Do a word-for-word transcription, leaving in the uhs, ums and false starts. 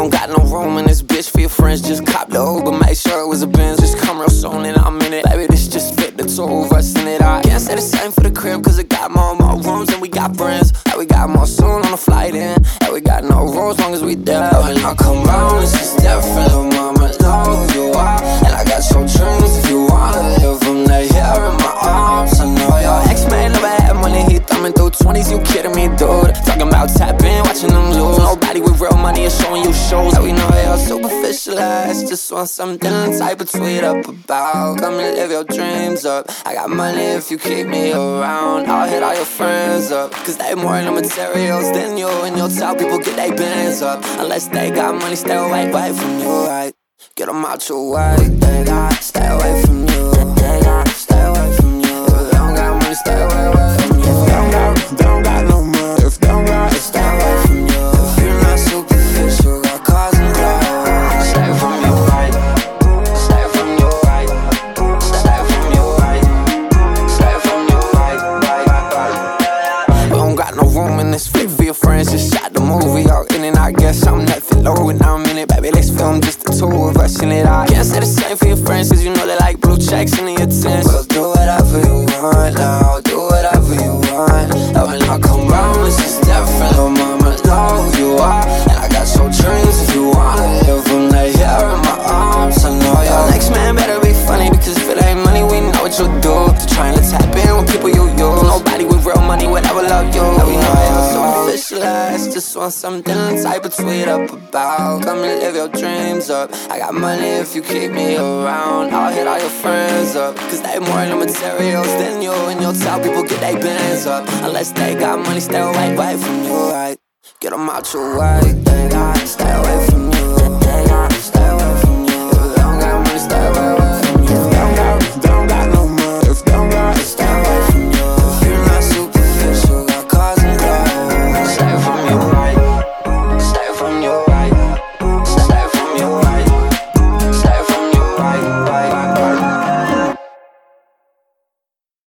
don't got no room in this bitch for your friends. Just cop the Uber, make sure it was a Benz. Just come real soon and I'm in it. Baby, this just fit the two of us in it. I can't say the same for the crib, cause it got more and more rooms and we got friends. And we got more soon on the flight in. And we got no rules long as we there. When I come round, it's just different. Little mama, know who you are. And I got your dreams if you wanna live them. They here in my arms. I know your ex-man never had money. He thumbing through twenties, you kidding me, dude? Talking about tapping, watching them lose. Nobody with real money is showing you shows. And we know you're superficialized. Just want something to type of tweet up about. Come and live your dreams up. I got money if you keep me around. I'll hit all your friends up, cause they more in the materials than you. And you'll tell people get their bands up. Unless they got money, stay away, away from you, right? Get them out your way. They got, stay away from you. They got, stay away from you. If they don't got money, stay away, away from you. If they don't got, if they don't got no money, if they don't got, stay away from you. If you're not superficial, got cars and clothes. Stay from you, right? Stay from you, right? Stay from you, right? Stay from you, right? Right, right. We don't got no room in this fit for your friends. Just shot the movie out in and I guess I'm not fit low and I'm in it. Baby, let's film just the two of us in it. I can't say the same for your friends, cause you know they like blue checks and the attendance. We'll do whatever you want now, do whatever you want. And when I come round, it's just different. Little mama, know who you are. And I got your dreams if you wanna live them. They here in my arms. I know your next man better be funny, because if it ain't money, we know what you'll do. Trying to tap in with people you use. Nobody with real money would ever love you. And we know you're superficialized. Just want something to type of tweet up about. Come and live your dreams up. I got money if you keep me around. I'll hit all your friends up, cause they more in the materials than you. And you'll tell people get their bands up. Unless they got money, stay away, away from you, right? Get them out your way. They got, stay away from you.